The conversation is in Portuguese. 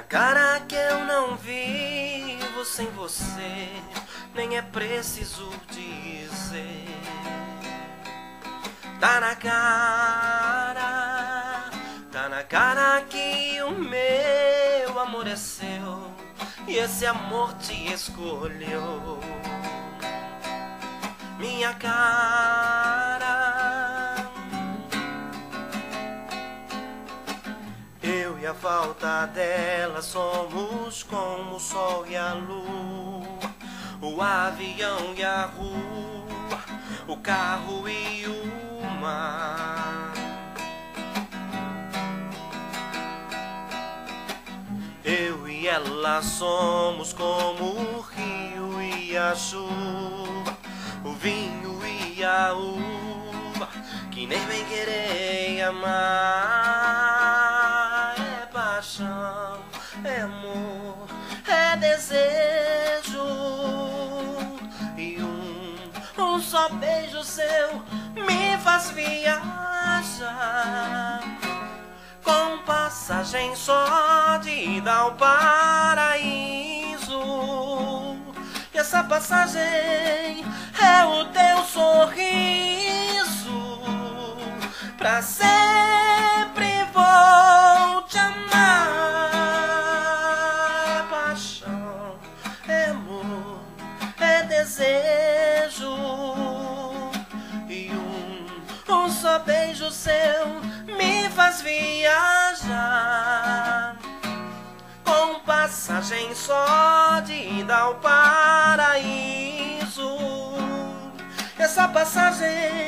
cara que eu não vivo sem você, nem é preciso dizer. Tá na cara que o meu amor é seu e esse amor te escolheu. Minha cara, eu e a falta dela somos como o sol e a lua, o avião e a rua, o carro e o mar. Eu e ela somos como o rio e a chuva, o vinho e a uva, que nem bem querer amar. É paixão, é amor, é desejo, e um só beijo seu me faz viajar, com passagem só de ida ao paraíso. E essa passagem é o teu sorriso, pra sempre vou te amar. É paixão, é amor, é desejo, e um só beijo seu me faz viajar, com passagem só de ida ao paraíso. Essa passagem